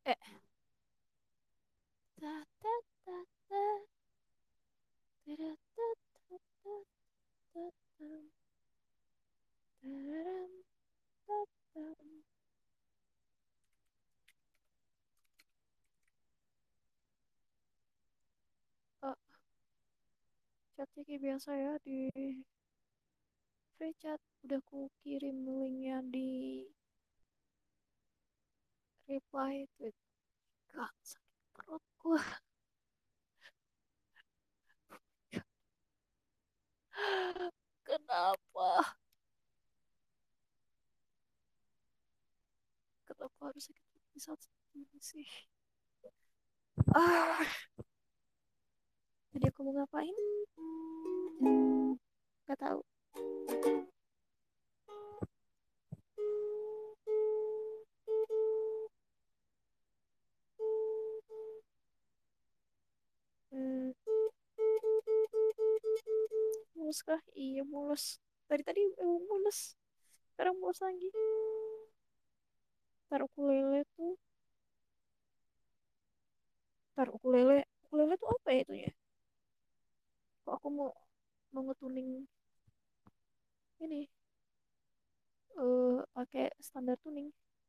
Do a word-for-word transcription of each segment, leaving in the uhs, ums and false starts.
Eh, ta ta ta ta, tara ta ta ta ta tam, tararam, ta tam. Oh, chatnya kayak biasa ya di free chat. Udah ku kirim linknya di reply tweet. Gak sakit perut gua. Kenapa? Kenapa harus sakit perut di saat seperti ini sih? Ah, tadi aku mau ngapain? Gak tahu. Hmm, mulus kah? Iya mulus. Tadi tadi emang mulus. Sekarang mulus lagi. Taruh ukulele tuh. Taruh ukulele. Ukulele tuh apa ya itu ya? Kok aku mau mau ngetuning ini eh pakai standar tuning.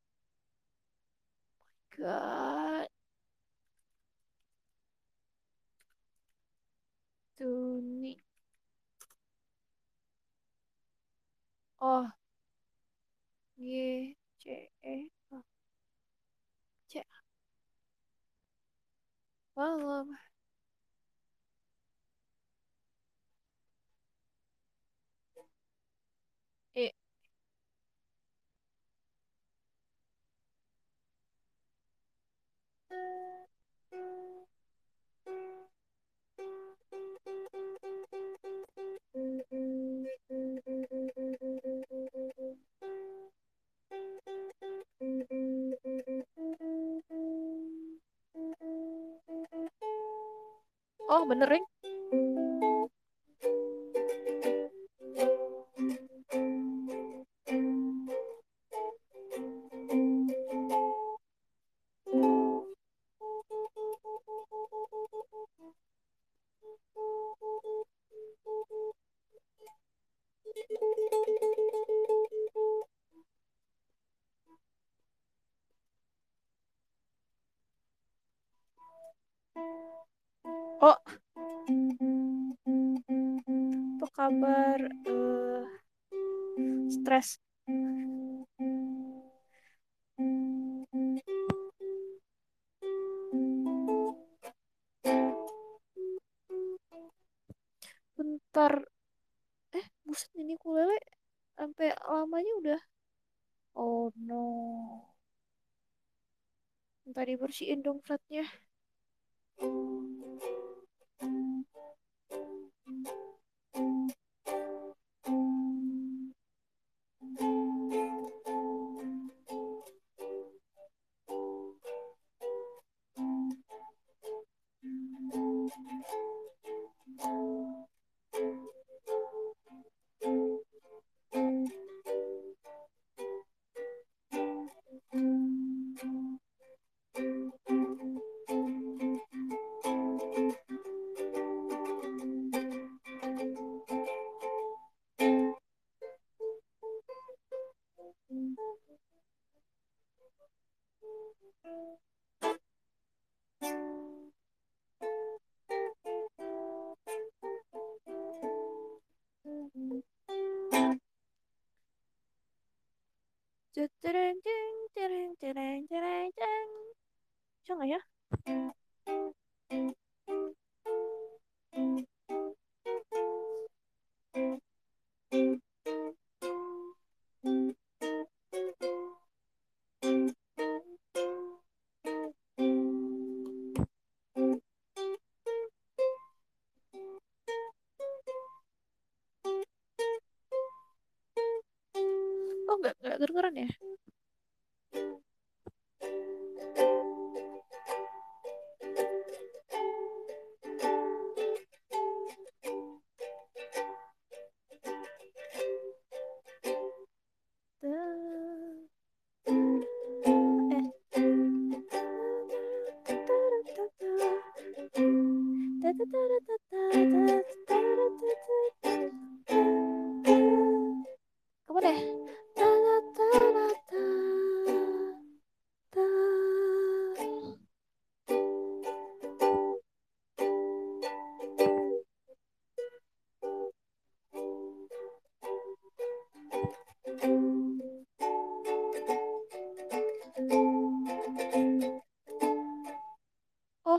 Gak tuning. Oh, G C E oh, C malam. E Oh, bener, Ring. Oh, apa kabar? eh Stres. Bentar. Eh, buset ini ukulele sampai lamanya udah. Oh no. Bentar dibersihin dong fretnya. Cetereng, ceng, cereng, cereng, cereng, ceng. Bisa nggak ya? Oh, nggak nggak kedengeran ya? Da- eh, Kemana ya? Oh,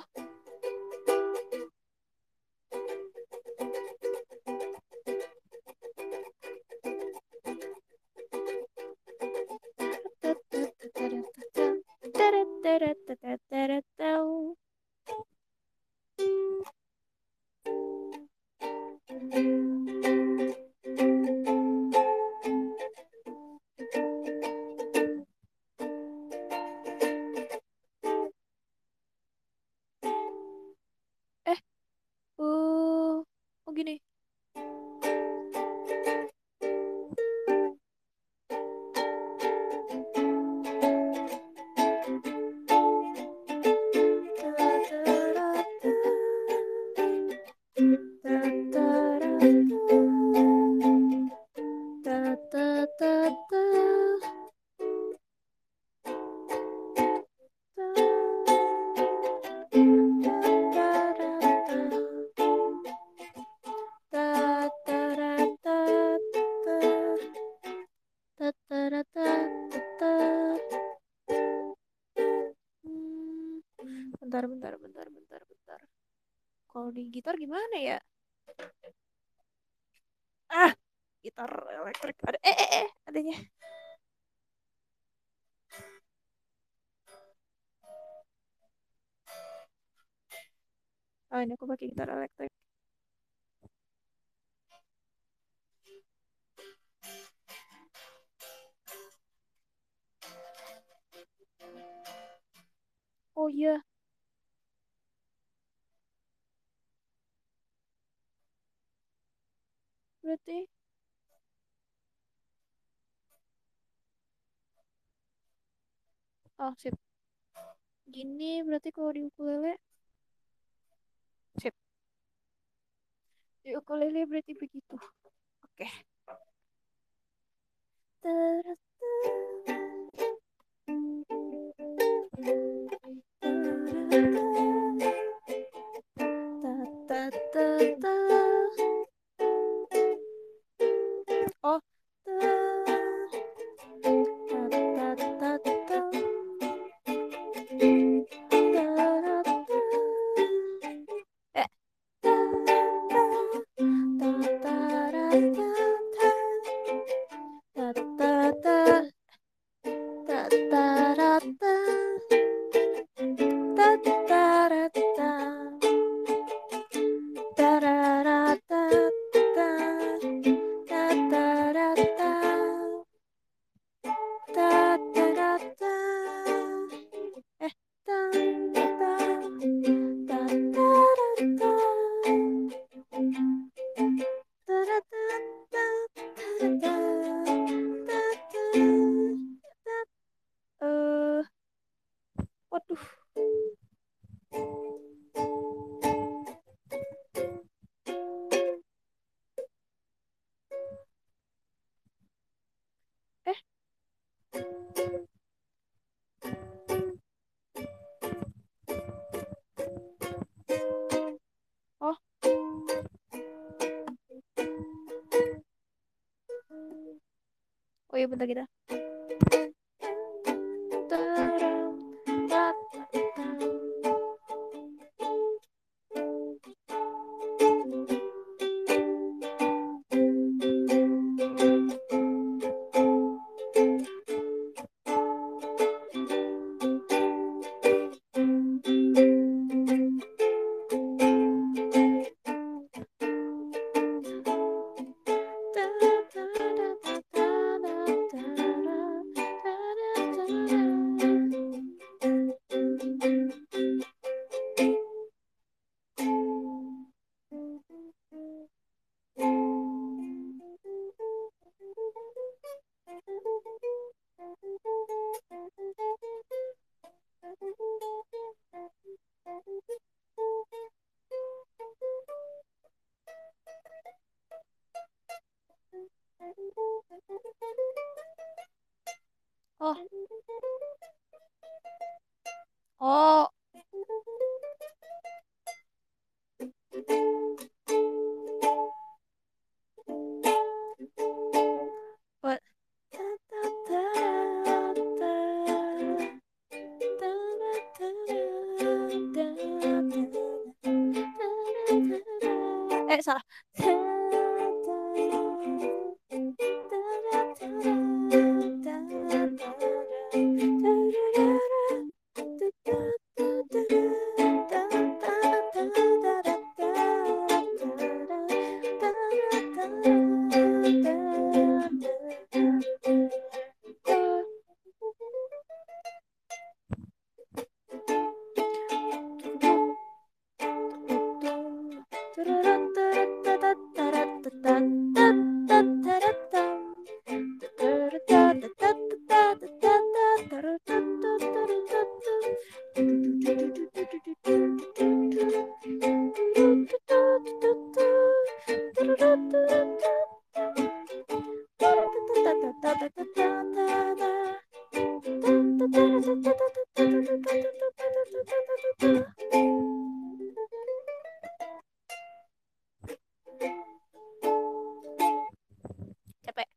eh, uh, oh gini. Hmm, bentar, bentar, bentar, bentar, bentar. Kalau di gitar gimana ya? Ah, gitar elektrik ada. Eh, eh, eh, adanya. Oh, ini aku pakai gitar elektrik. Oh iya, berarti. Oh, sip. Gini berarti kalau di ukulele. Sip. Di ukulele berarti begitu. Oke. Oh. Eh. Eh, waduh. Eh, oh, oh iya bentar kita. Oh, what? Eh, salah. Capek.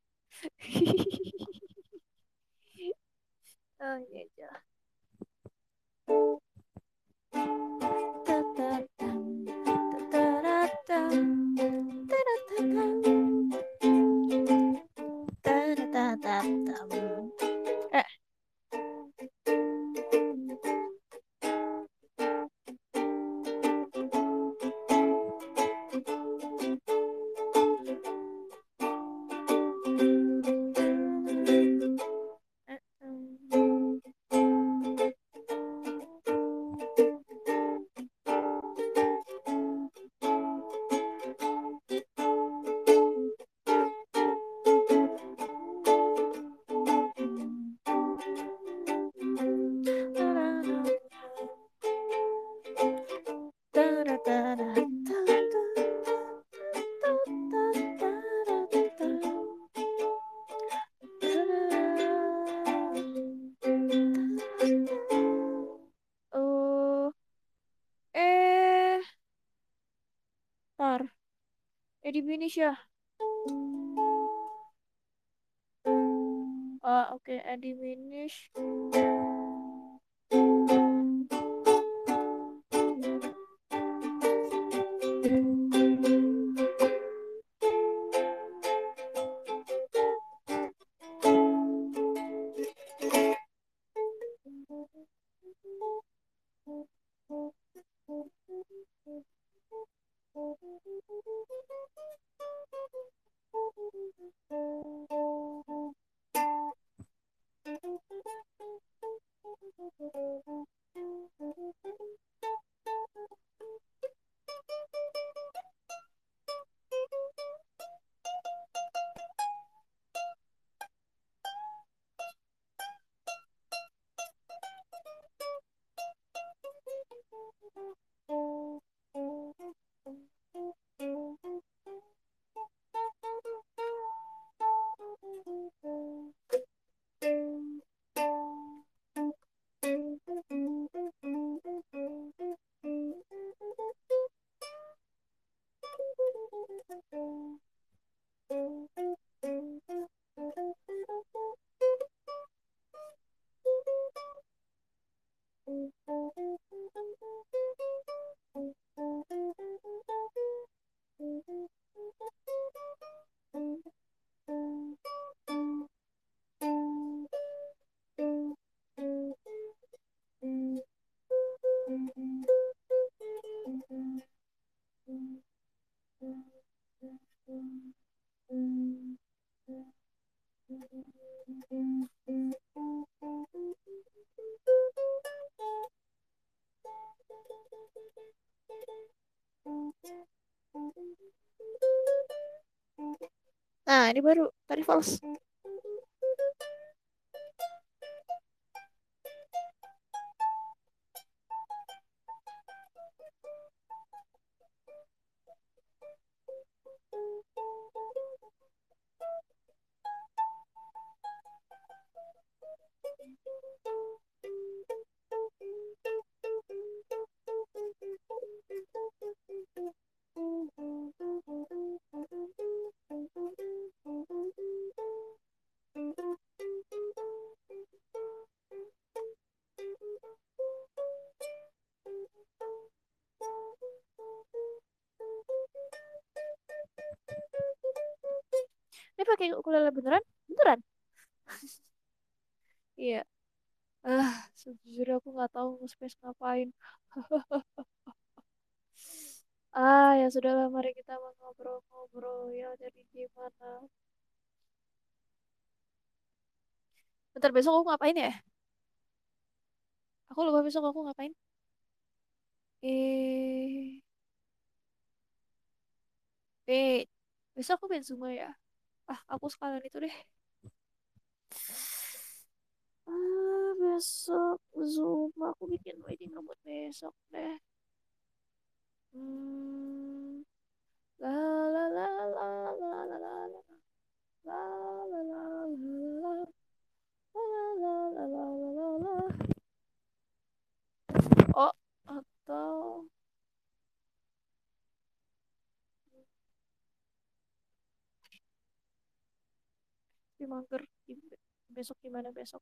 Oh, iya, iya. Eh, Oh, eh, tar. Jadi finish ya. Ah, oke, Eddie finish. Nah, ini baru tadi false. pakai ukulele beneran? Beneran? Iya. Ah, sejujurnya aku nggak tahu nge-space ngapain. Ah, ya sudahlah, mari kita ngobrol-ngobrol ya. Jadi gimana? Bentar, besok aku ngapain ya? Aku lupa besok aku ngapain. Eh, eh, besok aku main Zumba ya. Ah, aku sekalian itu deh. Ah, besok Zumba aku bikin wedding rambut besok deh. Hmm, la la la la la la la la la la la la la. La, la, la, la, la, la. Oh, atau di mager di- besok gimana besok?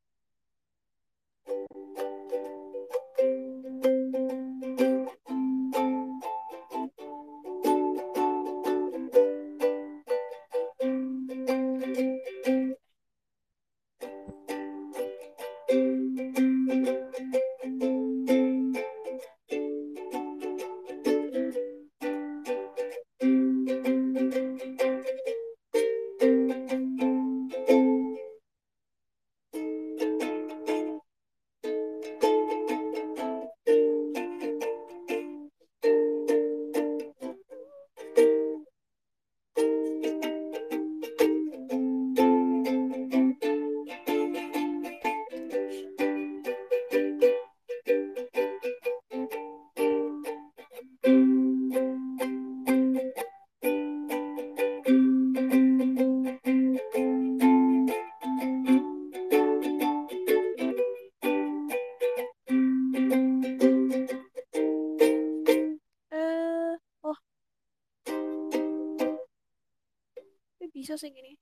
Eh, oh, ini bisa sih gini.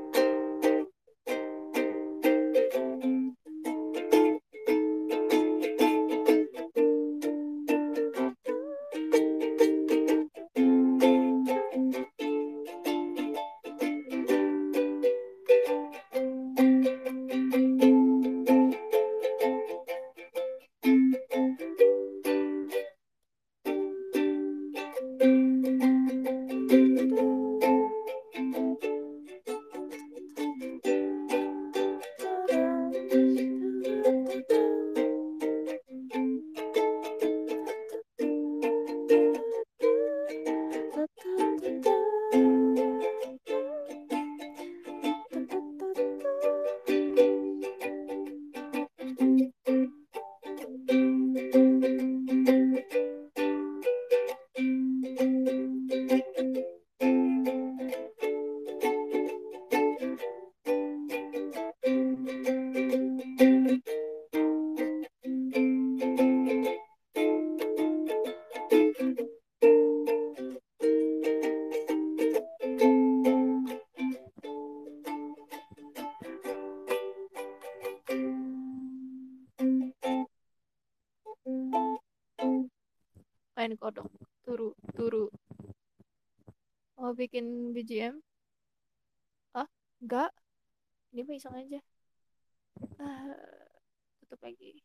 Main kodok, turu, turu. Mau bikin B G M? Ah, enggak. Ini mah iseng aja. Ah, tutup lagi.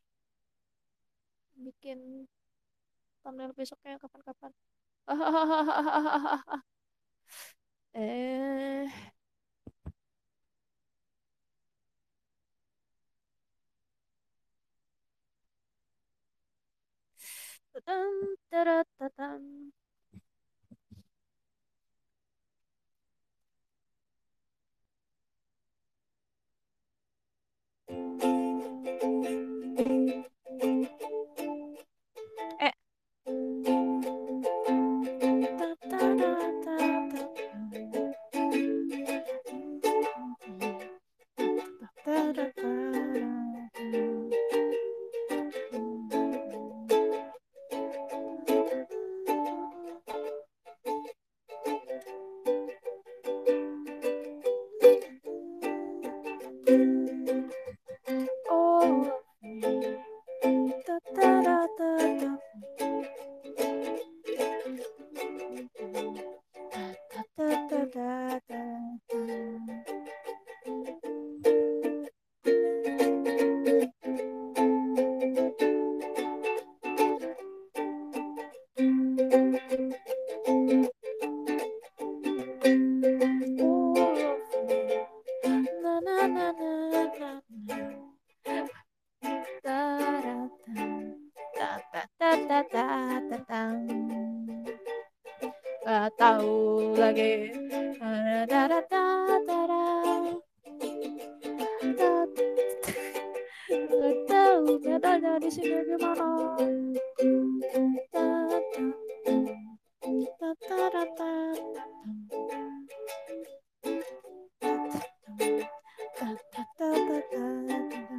Bikin thumbnail besoknya kapan-kapan. Eh, tatam, taratatan. Eh, ta ta ta ta ta tang. Gak tahu lagi. Da da da da da da. Gak tahu nadanya di sini gimana. Ta ta ta ta ta ta ta ta ta ta.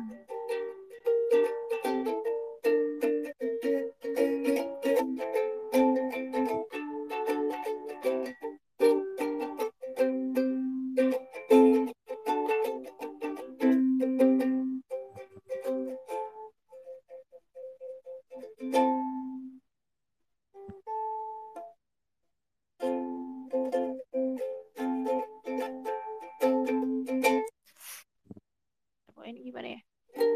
Oh, ini gimana ya?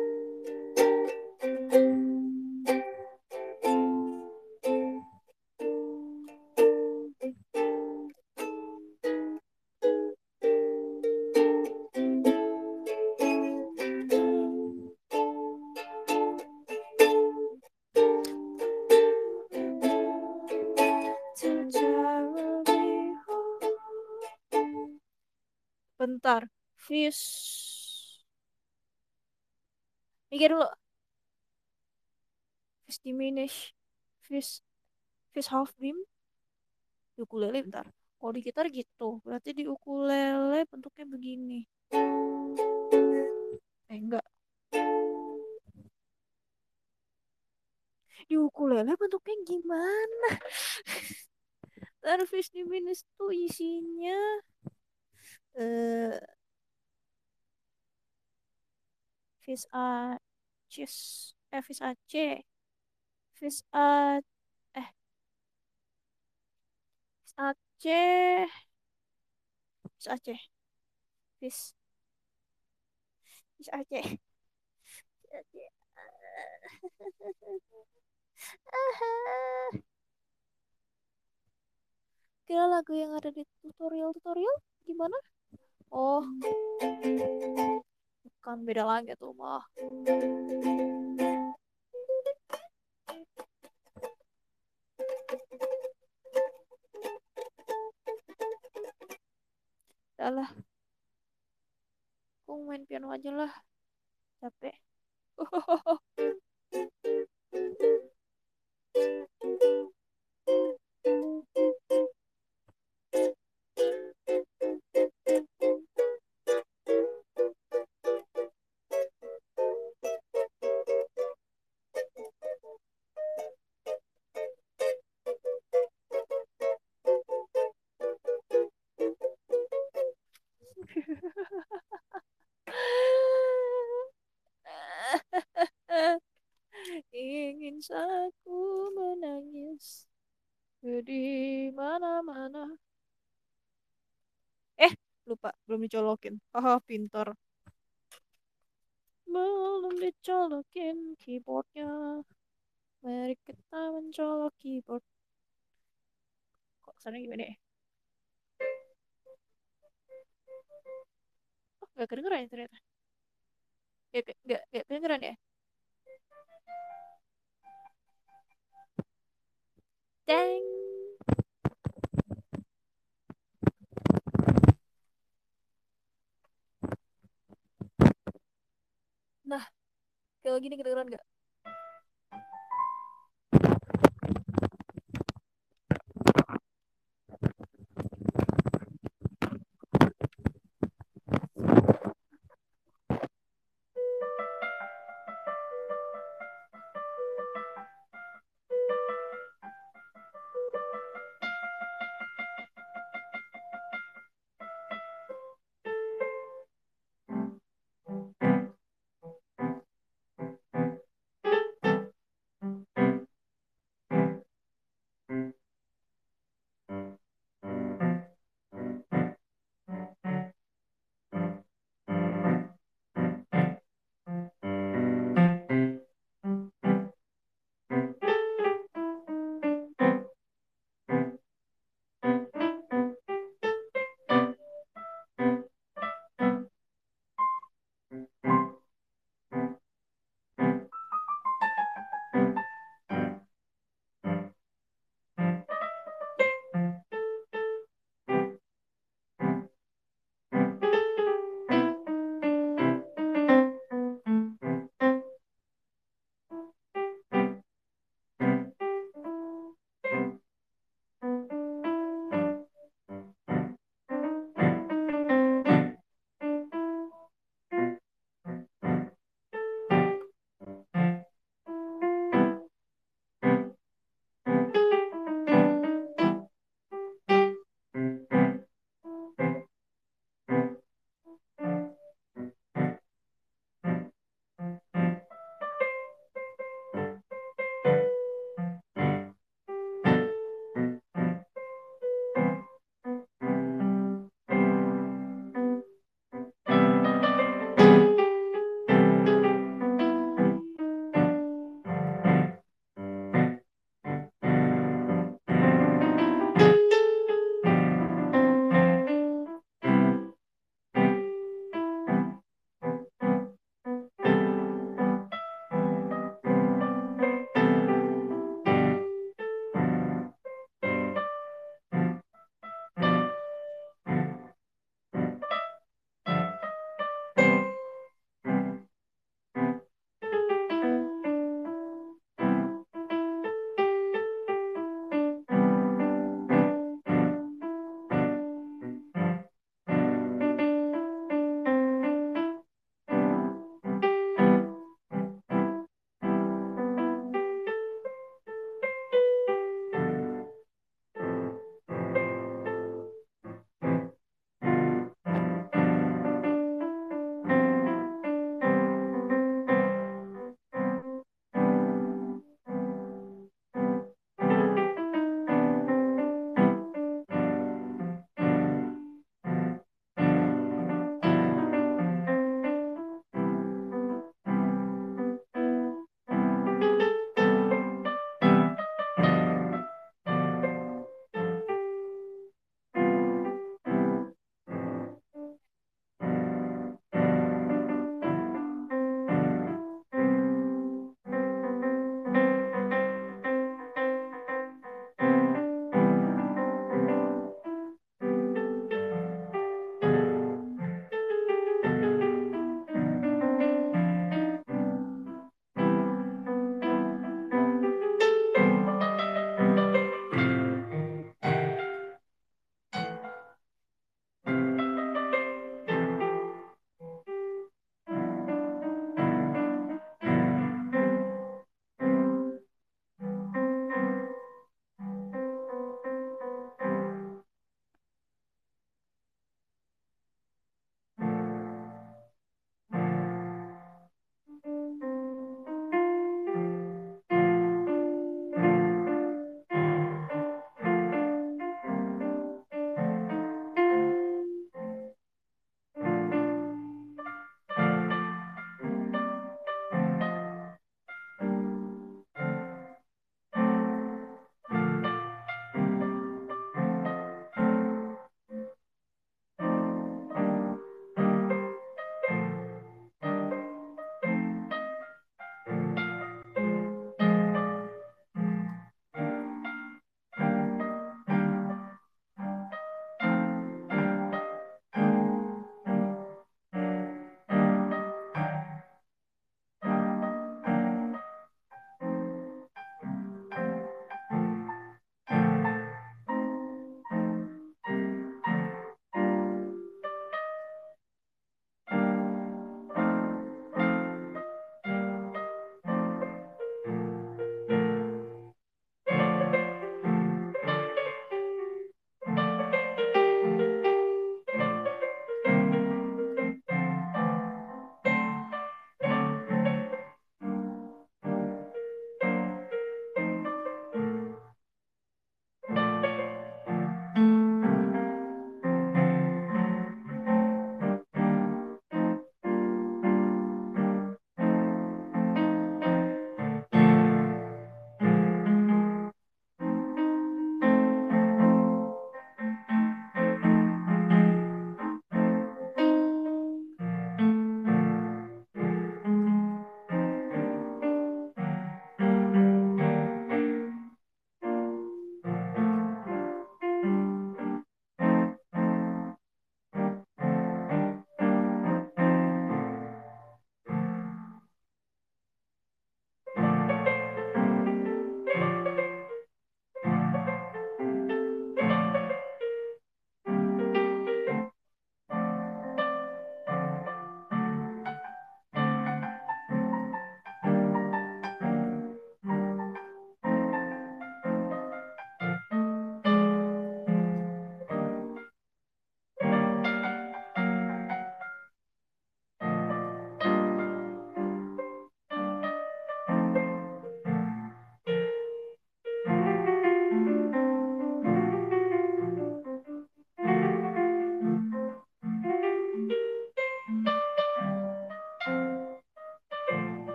Bentar. Fish. Mikir dulu. Fish diminish. Fish. Fish half beam. Di ukulele bentar. Kalau di gitar gitu. Berarti di ukulele bentuknya begini. Eh enggak. Di ukulele bentuknya gimana? Fish diminish tuh isinya. Eh, fish a cheese. Eh, fish a c. Fish a eh fish a c. Fish a c. Fish fish a c. Kira lagu yang ada di tutorial-tutorial gimana? Oh, bukan, beda lagi tuh mah. Udah lah, aku main piano aja lah. Capek. Ingin aku menangis di mana-mana. Eh, lupa, belum dicolokin. Haha, pintar. Belum dicolokin keyboardnya. Mari kita mencolok keyboard. Kok sana gimana ya? Oh, gak kedengeran ya ternyata. Gak, gak, gak, gak kedengeran ya? Dang. Nah, kayak gini kedengeran gak?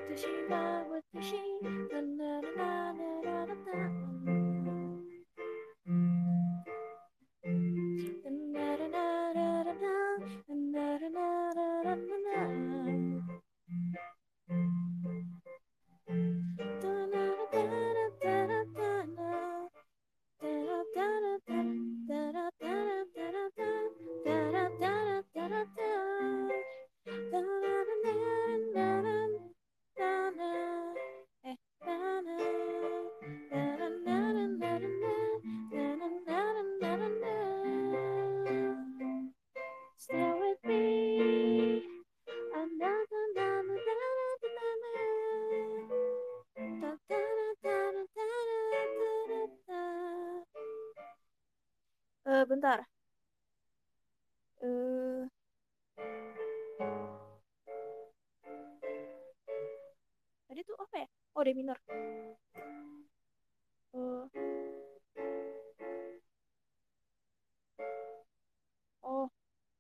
Stay with me. Eh, bentar. Eh, tadi tuh apa ya? Oh, D minor. Eh, oh,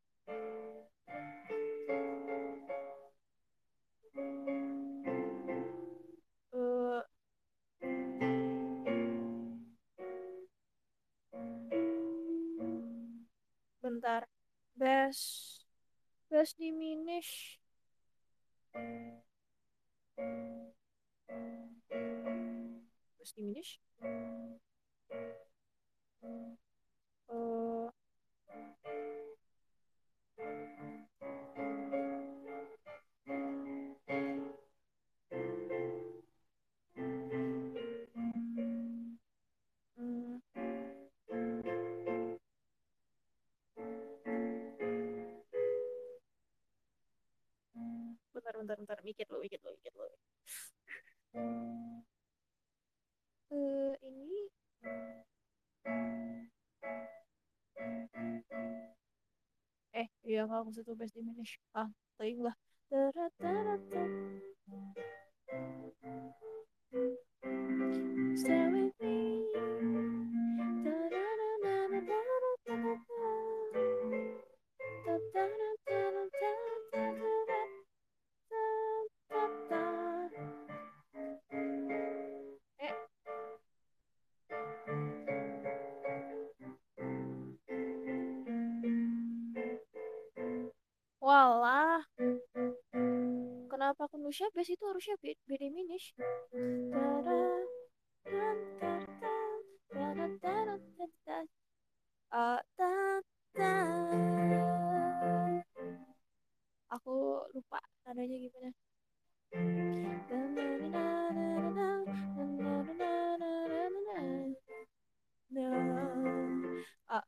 eh, bentar. Bass, bass diminish. Bass diminish. Eh, hmm, bentar, bentar, bentar. Mikir lo, mikir lo, mikir lo. Eh, ini, eh, iya kalau aku situ bass diminish. Ah, ting lah. Stay with me. Eh, walah, kenapa aku nulisnya bass itu harusnya B, B diminish? Eh, ta- ta- aku lupa nadanya gimana. Ah.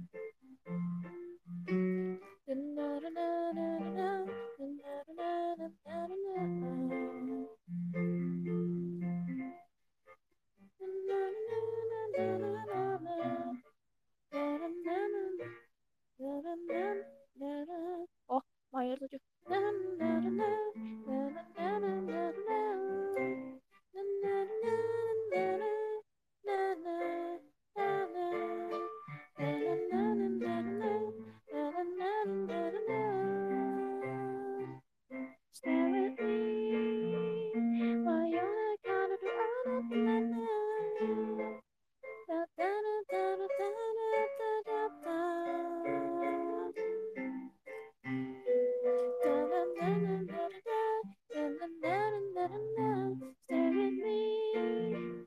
Oh, Mayer tujuh. Stay with me while you're gonna do Stay with me.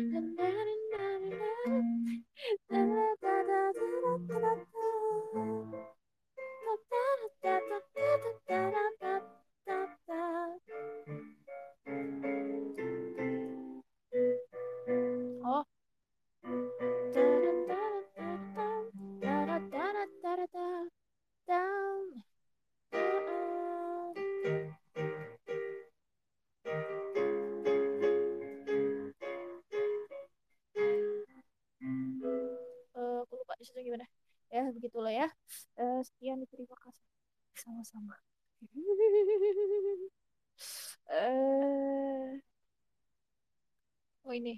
Oh. Eh, aku lupa di situ gimana. Ya, begitulah ya. Eh, sekian, terima kasih. Sama-sama. eh, oh ini.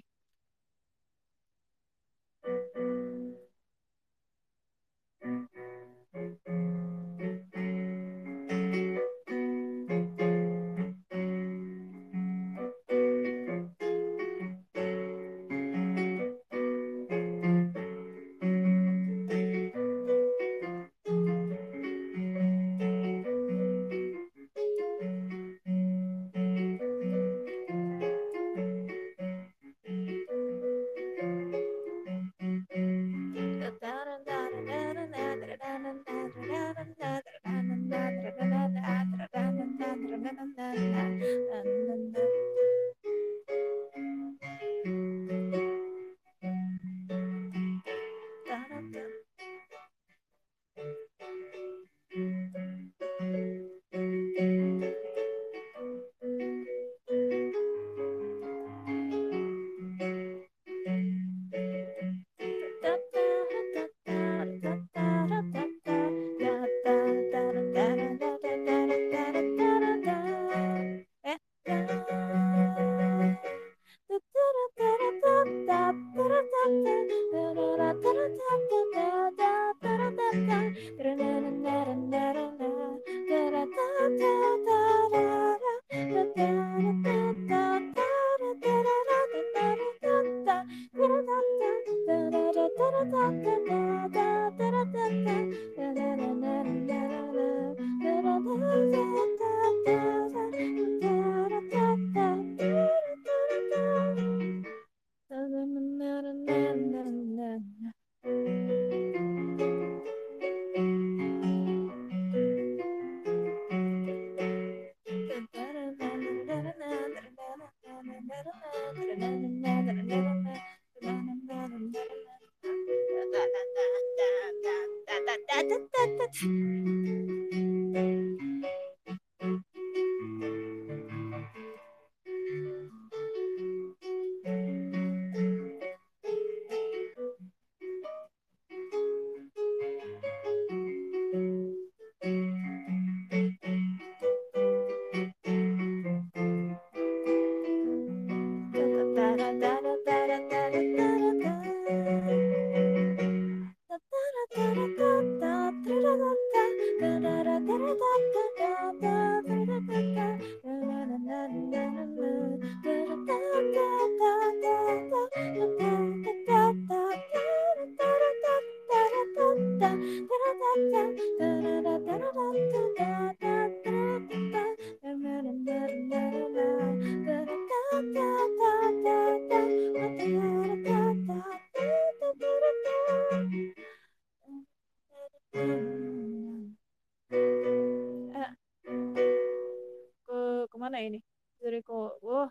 Eh, ke kemana ini? Jericho. Wah,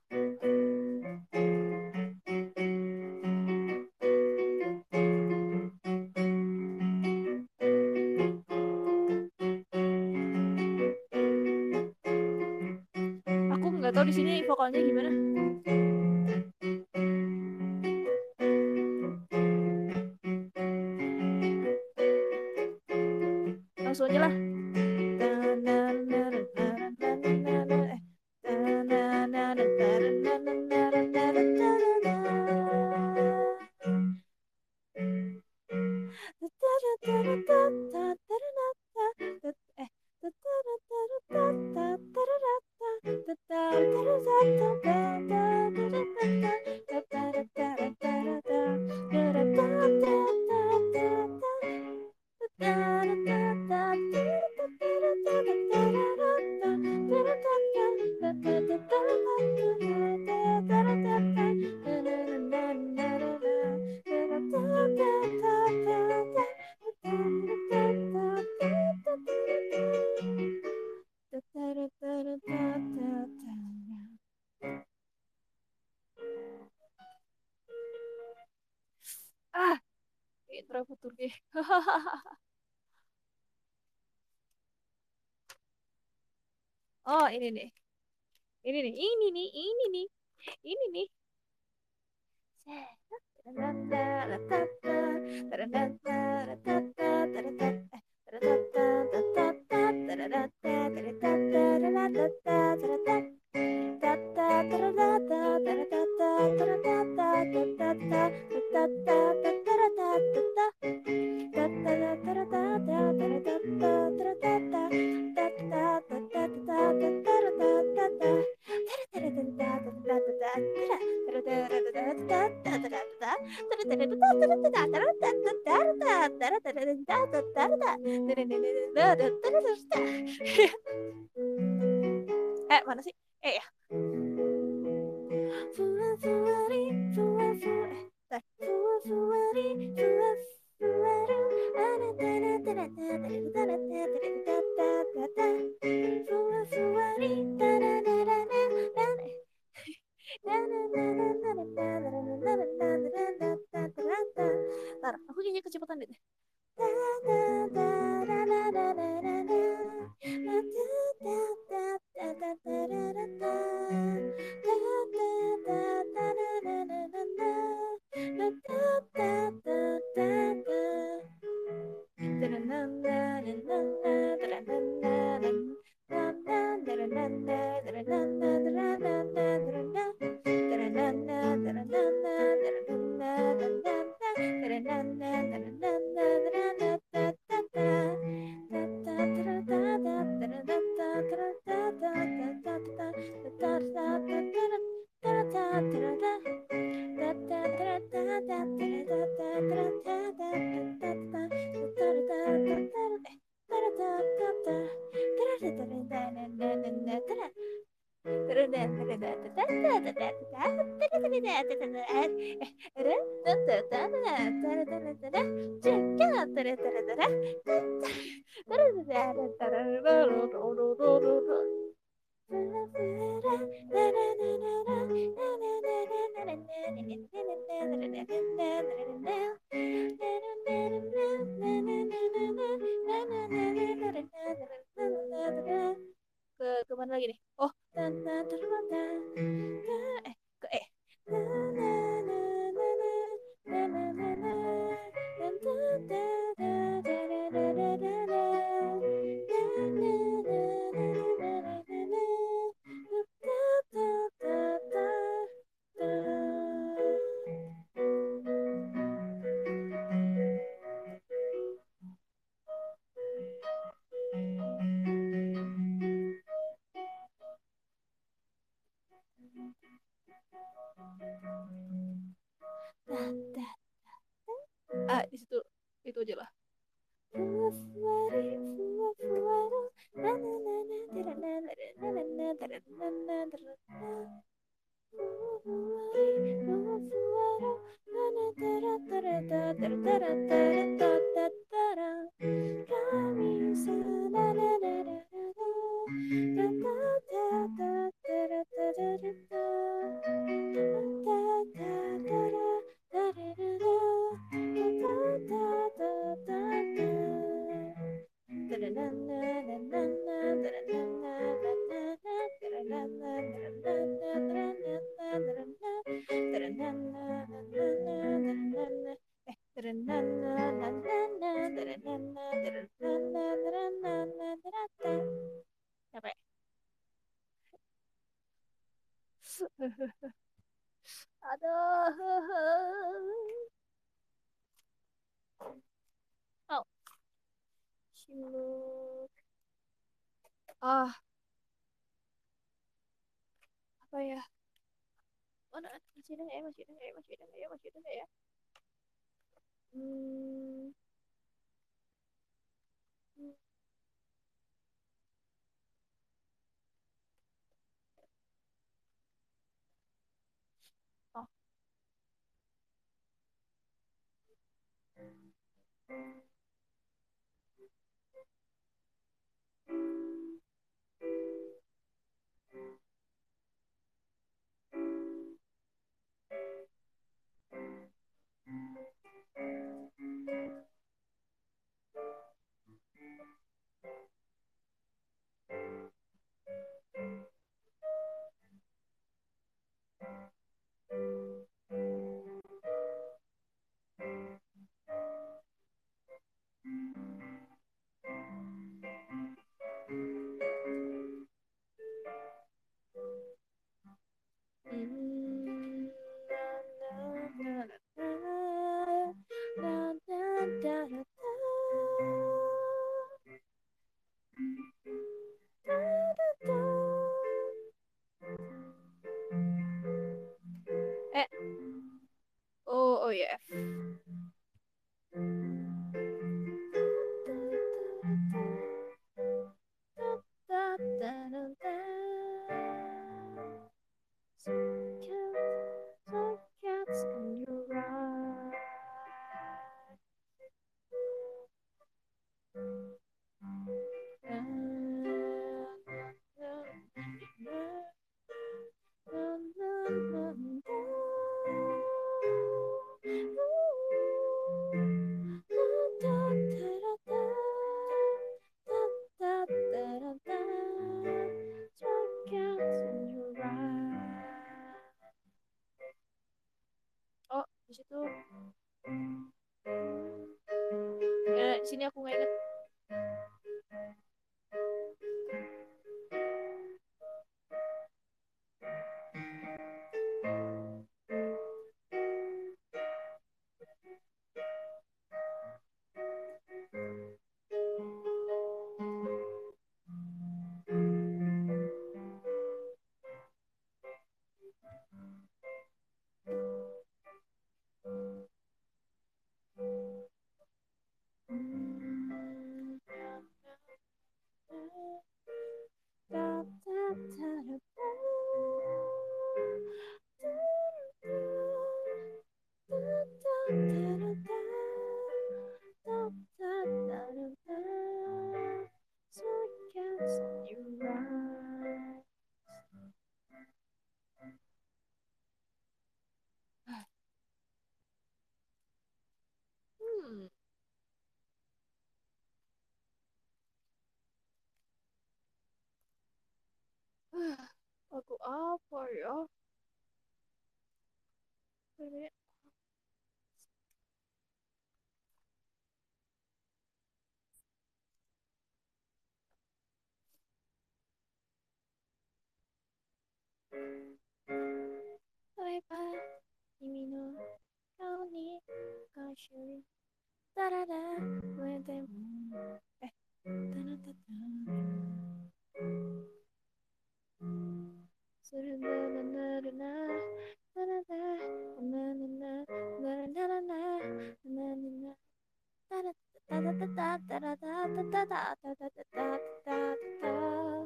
aku nggak tahu di sini vokalnya gimana. Langsung aja lah. Ah, intro Turki. Oh, ini nih. Ini nih, ini nih, ini nih. Ini nih. Eh, mana sih? Eh, ya. Ntar, aku kayaknya kecepatan deh. Ke kemana lagi nih? Oh, eh ke eh Capek. Aduh. Oh, Shimuk. Ah, apa ya? Mana masih ada nggak ya? Masih ada nggak ya? Masih ada nggak ya? Masih ada nggak ya? Hmm, hmm, oh, hmm, na, na, na, na, na, na, na, na, na, na. Eh, oh, oh ya. Cats in your eyes. Oh, di situ. Eh, di sini aku nggak inget. Hmm, aku apa ya? Ini apa? Kimi no kao ni kashuri. Tarara, wete. Eh, tanatata. Surunananarana, tarara, nanana, naranarana, nanana, taratata, taratata, taratata, taratata.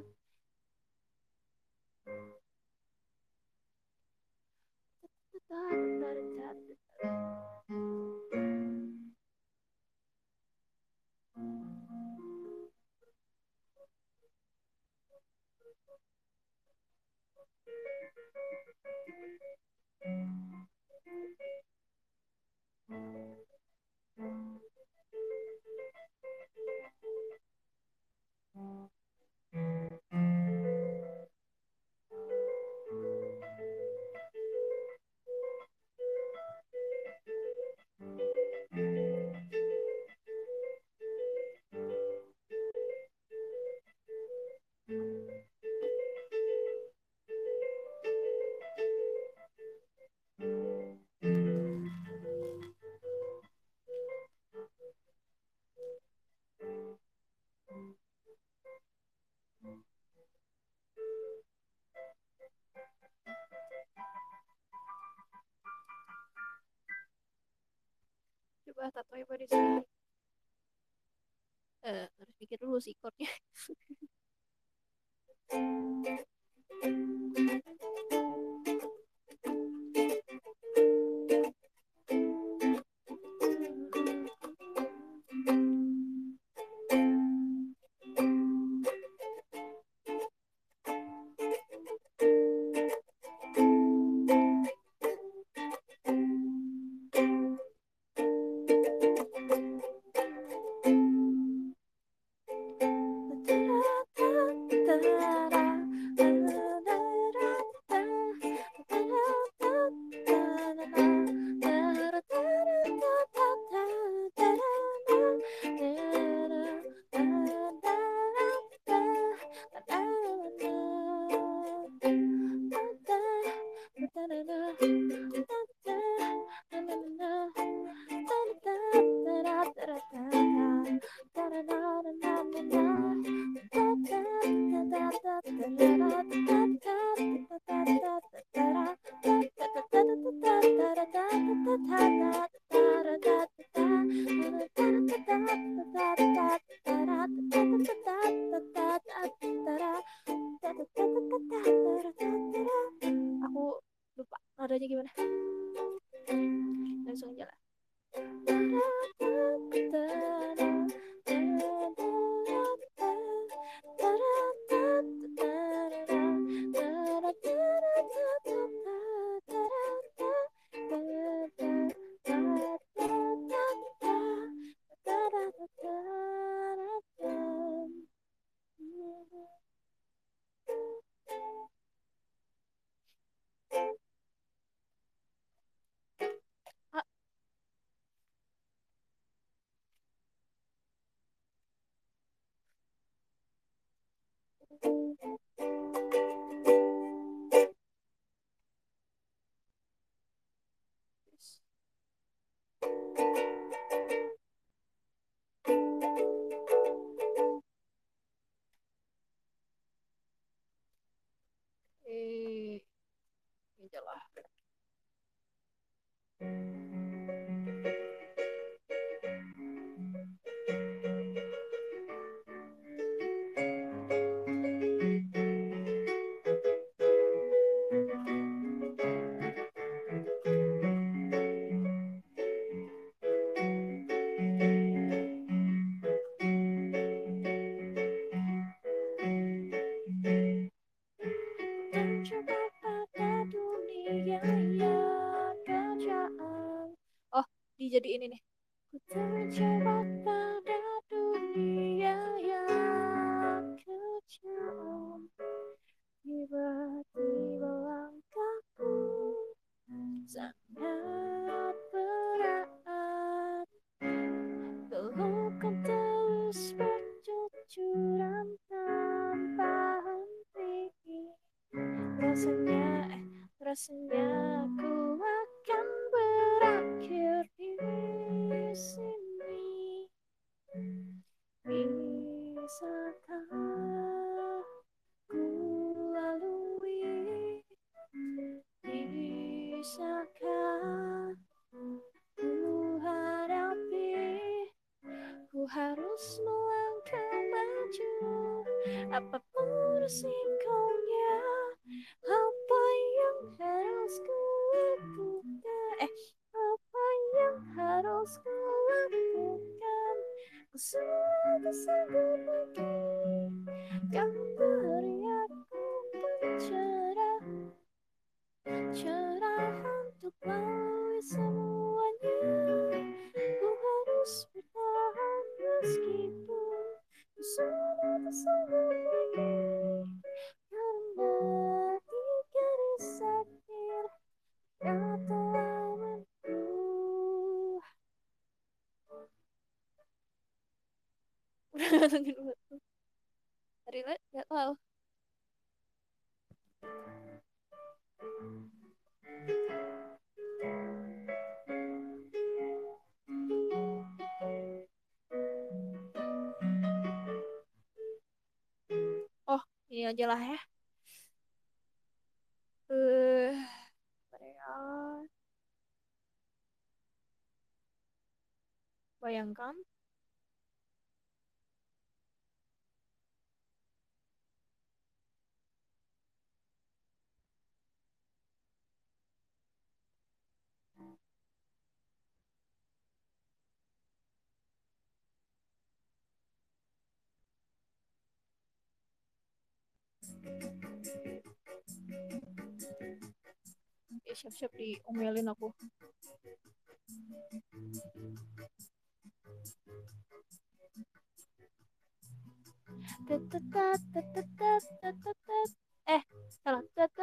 Coba tato apa di sini. Eh, harus pikir dulu sih chordnya. Aku lupa nadanya gimana. Langsung aja lah. Ah, eh, ini aja lah. Mencoba pada dunia yang kejam. Oh, dijadiin ini. Ku terjebak pada dunia yang kejam. Tiba-tiba langkahku sangat berat. Pelukan terus bercucuran tanpa henti. Rasanya, eh, rasanya ku akan berakhir di sini. Bisakah ku lalui? Bisakah ku hadapi? Ku harus melangkah maju, apapun resikonya. Apa yang harus ku lakukan? Eh, apa yang harus ku lakukan? Ku sudah tak sanggup lagi, kau beri aku pencerah, cerah untuk melalui semuanya. Ku harus bertahan meskipun ku sudah tak sanggup Mantengin batu. Relate nggak tahu. Oh, ini aja lah ya. Eh, apa ya? Bayangkan eh, siap-siap diomelin aku. Eh, salah.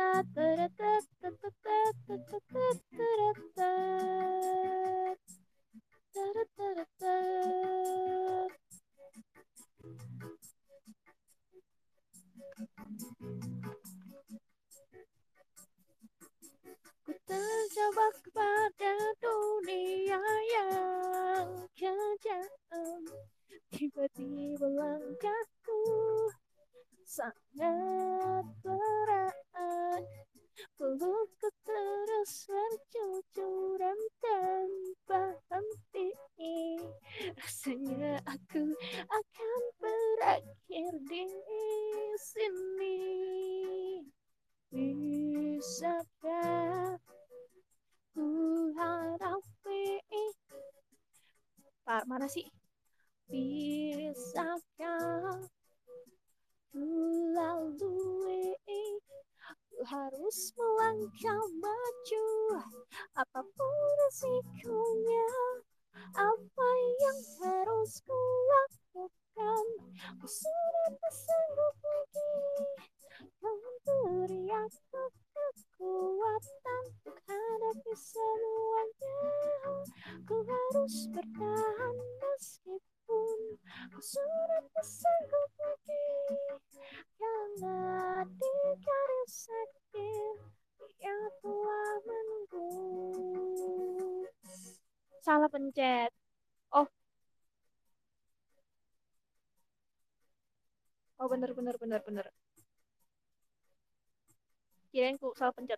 Ku terjebak pada dunia yang kejam. Tiba-tiba langkahku sangat berat. Pelukku terus bercucuran tanpa henti. Rasanya aku akan berakhir di sini. Bisakah ku hadapi? Par, mana sih? Bisakah ku lalui? Ku harus melangkah maju, apapun resikonya. Apa yang harus ku lakukan? Ku sudah tak sanggup lagi. Kau beri aku kekuatan untuk hadapi semuanya. Ku harus bertahan meskipun ku sudah tak sanggup lagi. Karena di garis akhir yang telah menunggu. Salah pencet. Oh, oh bener bener bener bener. Kirain ku salah pencet.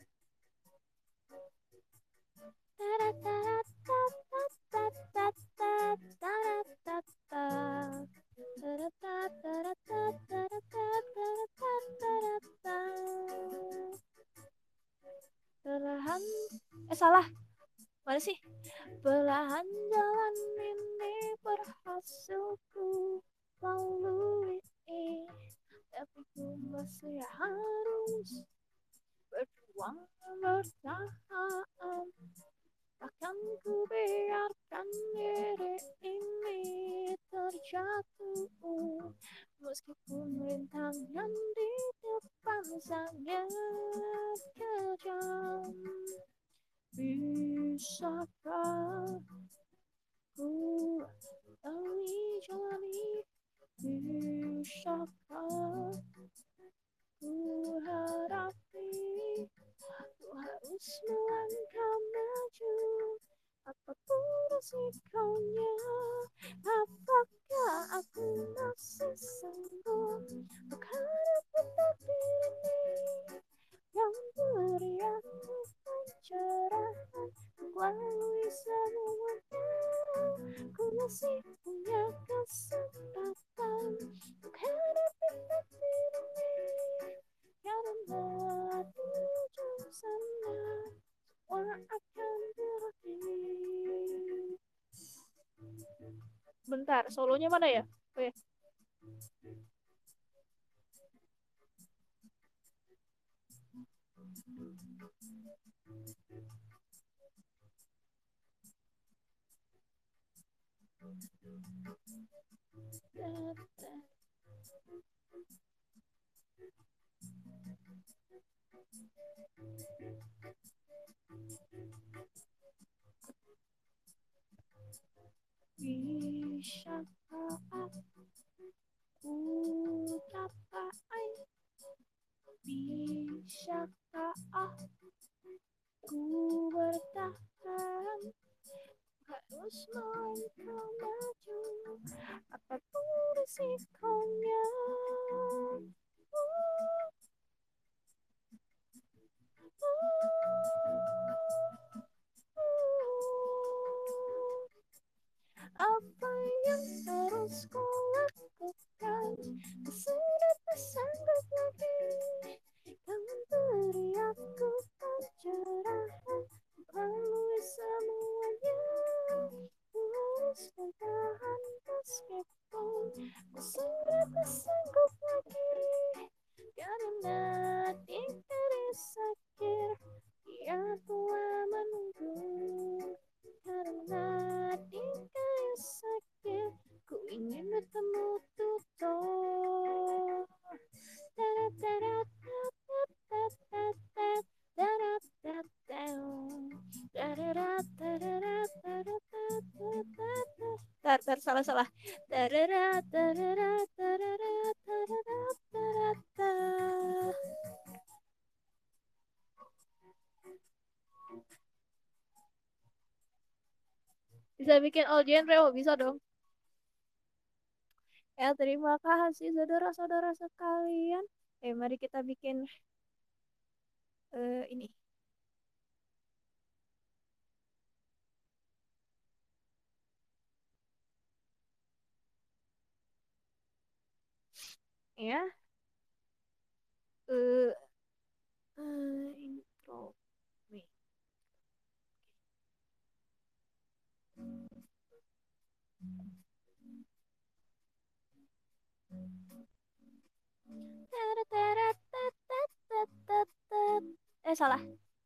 Perlahan, eh salah, mana sih? Perlahan jalan ini berhasil ku lalui, tapi ku masih harus berjuang bertahan. Takkan ku biarkan diri ini terjatuh, meskipun rintangan di depan sangat kejam. Bisakah ku lalui jalani? Bisakah ku hadapi? Ku harus melangkah maju, apapun resikonya. Apakah aku masih sanggup untuk hadapi takdir ini yang beri aku pencerahan untuk lalui semuanya? Ku masih punya kesempatan untuk hadapi takdir ini. Karena di ujung sana semua akan berakhir. Bentar, solonya mana ya? Oke. Bisakah aku Bisakah aku bertahan harus melangkah maju apapun risikonya. Apa yang harus kulakukan? Sudah tak sanggup lagi. Kamu beri aku pencerahan melalui semuanya. Ku harus bertahan meskipun ku sudah tak sanggup lagi. Karena di garis akhir dia telah menunggu. Karena di garis akhir ku ingin bertemu tutur. Tar, tar, salah, salah. Bisa bikin all genre, oh bisa dong. Ya, terima kasih saudara-saudara sekalian. Eh, mari kita bikin eh, ini. Ya, eh eh, intro. Nih. Eh, salah.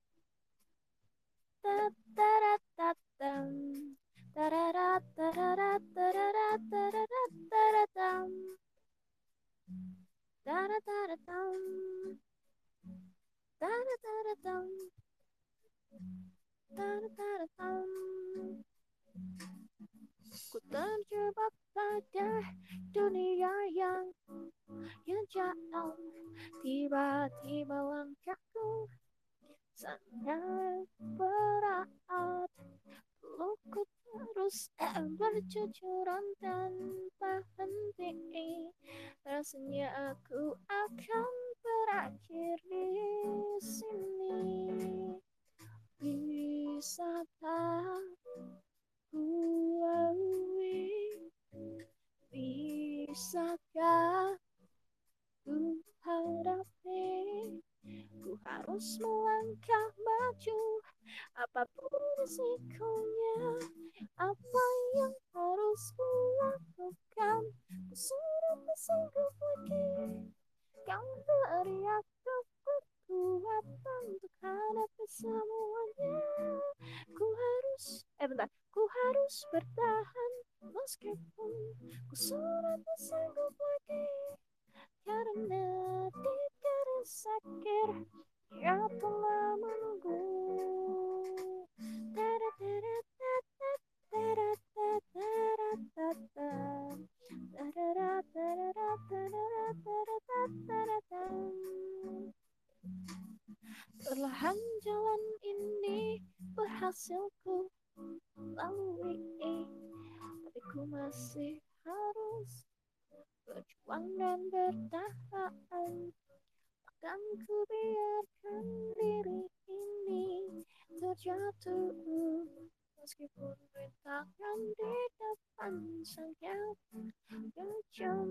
Ku terjebak pada dunia yang yang jauh. Tiba-tiba langkahku sangat berat. Pelukku terus bercucuran tanpa henti. Rasanya aku akan berakhir di sini. Bisakah ku lalui? Bisakah ku hadapi? Ku harus melangkah maju apapun risikonya. Apa yang harus kulakukan? Ku sudah tak sanggup lagi. Kau beri aku kekuatan untuk hadapi semuanya. Ku harus, eh bentar, ku harus bertahan meskipun ku sudah tak sanggup lagi. Karena di garis akhir dia telah menunggu. Perlahan jalan ini berhasil ku lalui, tapi ku masih harus berjuang dan bertahan. Takkan ku biarkan diri ini terjatuh, meskipun rintangan di depan sangat kejam.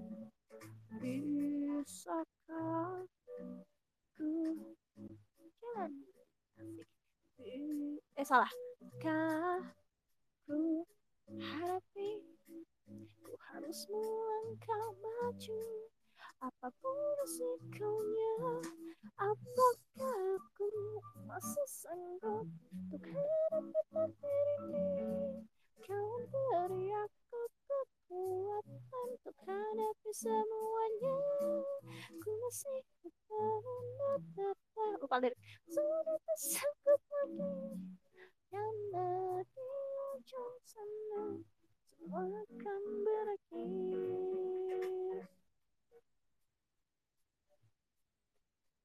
Bisakah ku jalan asik? Eh salah. Kah ku hadapi? Ku harus melangkah maju apapun resikonya. Apakah aku masih sanggup untuk hadapi takdir ini? Kau beri aku kekuatan untuk hadapi semuanya. Ku masih tetap lupa lirik. Sudah tak sanggup lagi. Karena di ujung sana semua akan berakhir.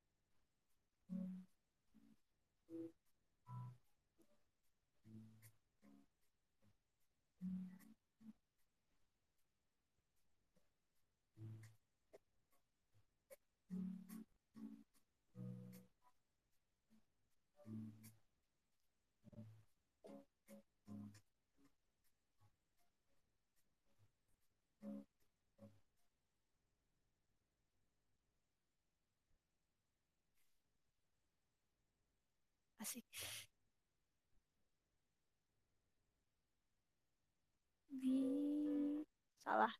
Asik. Bi salah.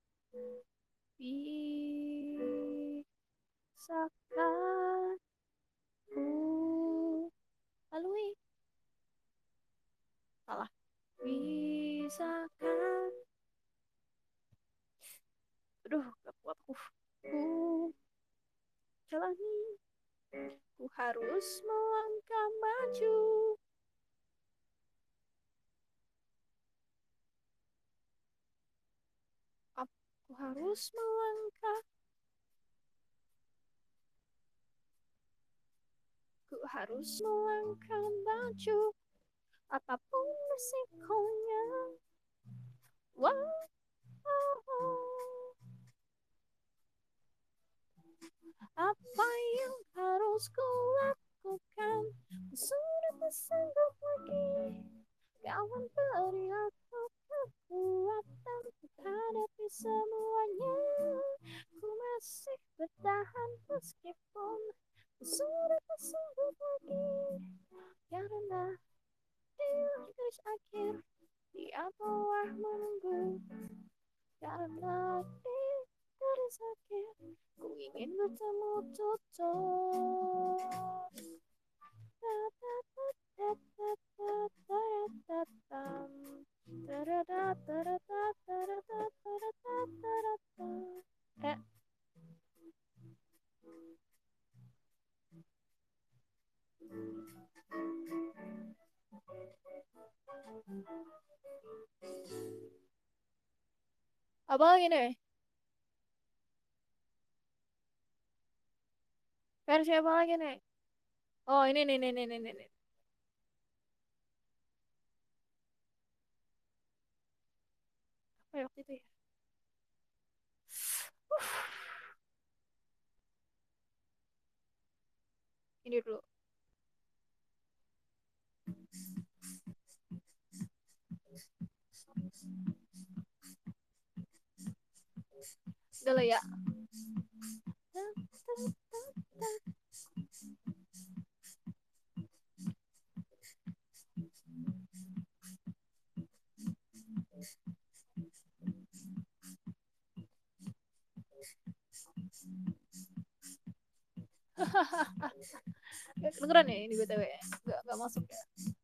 Bisakah ku lalui? Salah. Bisakah? Aduh, gak kuat aku. Ku jalani. Ku harus melangkah maju. Aku harus melangkah. Ku harus melangkah maju. Apapun resikonya. Wow. Apa yang harus kulakukan? Sudah tak sanggup lagi. Kawan beri aku kekuatan untuk hadapi semuanya. Ku masih bertahan meskipun sudah tak sanggup lagi. Karena di garis akhir dia telah menunggu. Karena di garis akhir ku ingin bertemu tutup. Eh, apa lagi nih? Versi apa lagi nih? Oh, ini nih, nih, nih, nih, nih. nih. Apa ya waktu itu ya? Ini dulu. Dulu ya. Kedengeran ya ini B T W. Gak, gak masuk ya.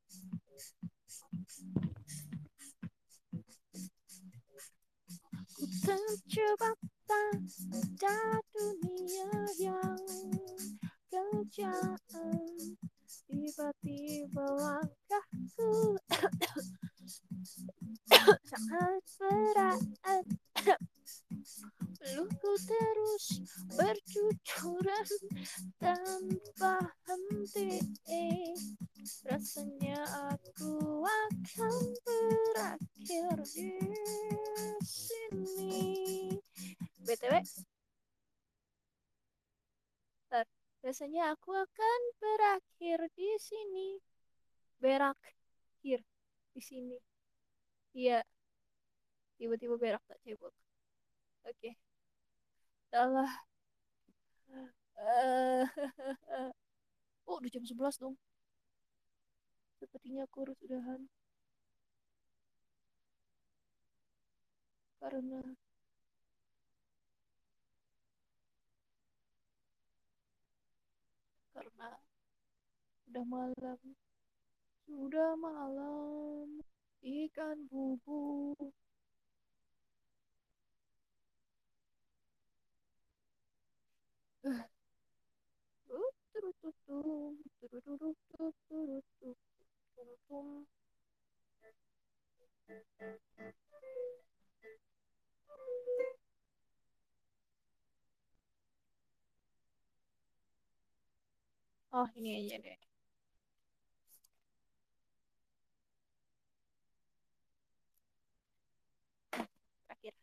Ku terjebak pada dunia yang kejam. Tiba-tiba langkahku sangat berat. Pelukku terus bercucuran tanpa henti. Rasanya aku akan berakhir di sini. B T W, Tar, rasanya aku akan berakhir di sini. Berakhir di sini. Iya, tiba-tiba berak tak cebok. Oke, udahlah. Eh, oh, udah jam sebelas dong. Sepertinya aku harus udahan karena karena udah malam. Sudah malam. Ikan bubu. Oh, ini aja deh. Terakhir.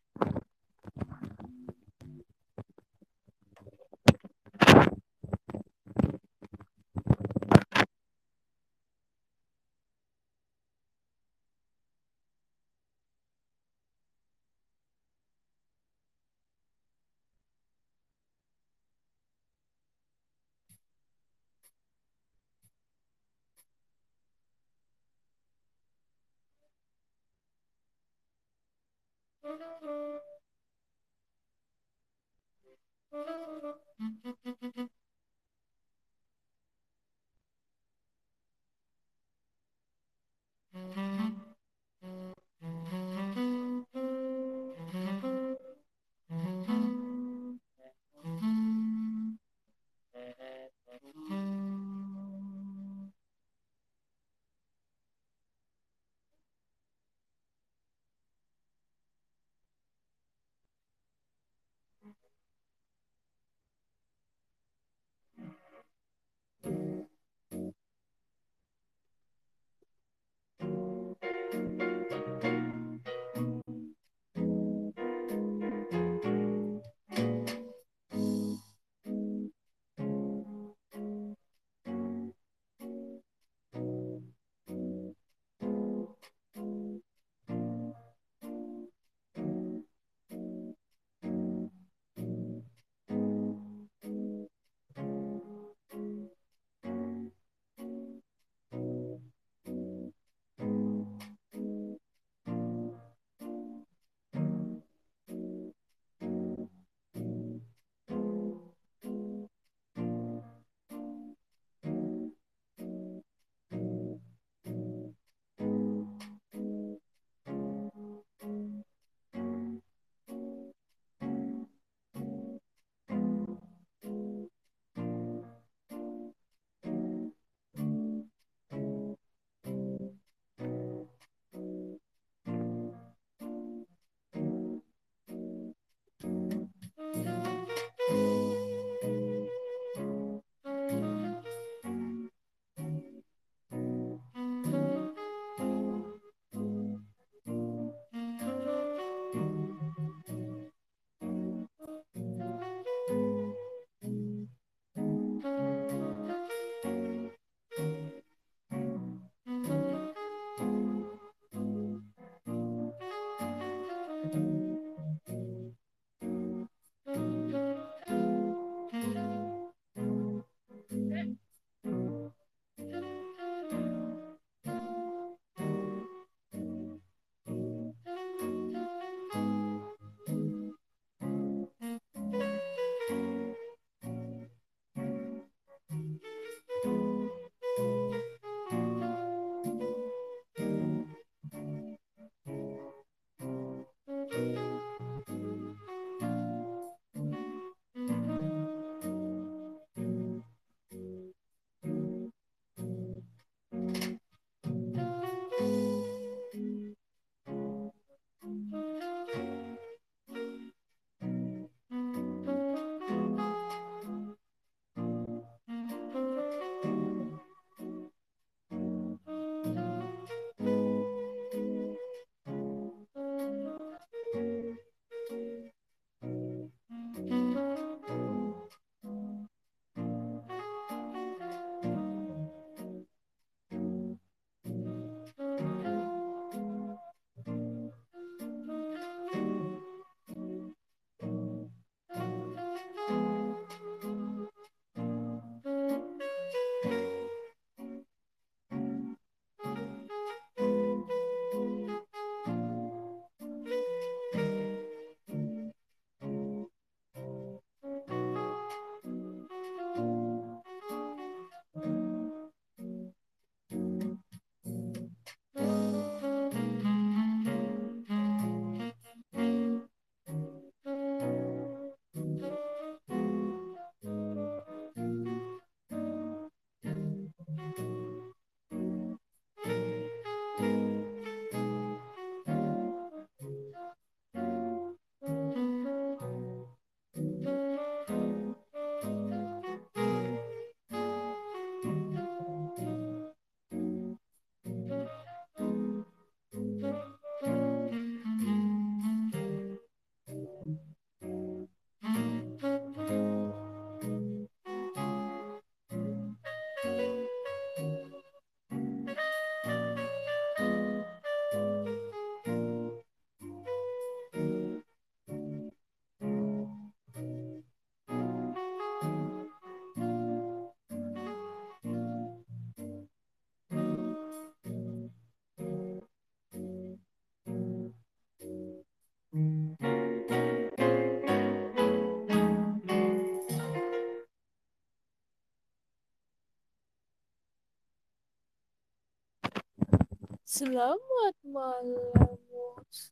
Selamat malam, Bos.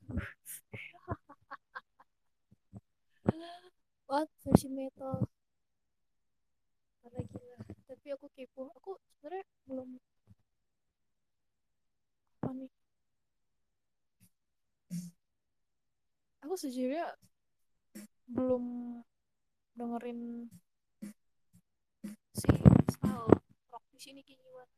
What versi metal? Karena gila. Tapi aku kepo. Aku sebenarnya belum apa nih. Aku sejujurnya belum dengerin si style rock di sini kayak gimana.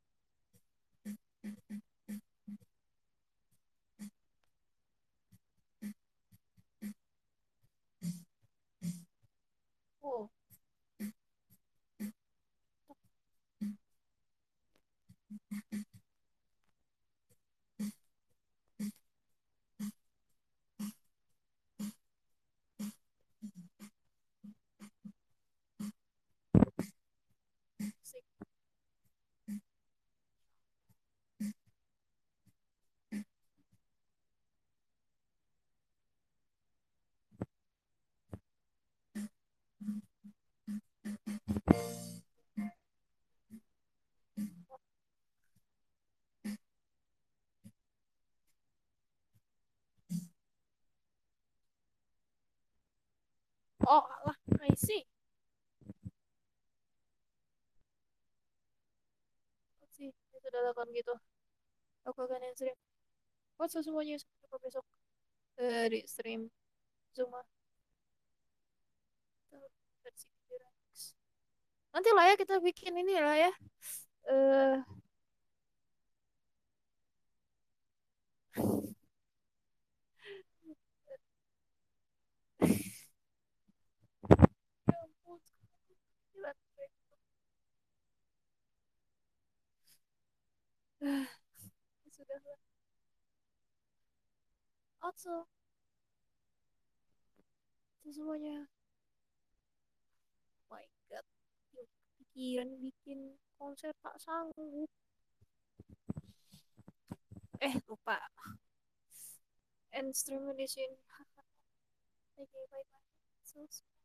Oh, musik. Oh, lah, I see. Sih, itu udah lakukan gitu. Aku akan yang stream. What's semuanya sampai besok eh, di stream Zuma versi remix. Nanti lah ya kita bikin ini lah ya. Eh, ya ampun, gila. Ah, sudah lah. Also, itu semuanya. My God, yuk, pikiran bikin konser tak sanggup. Eh, lupa. End stream di sini. Oke, bye bye. So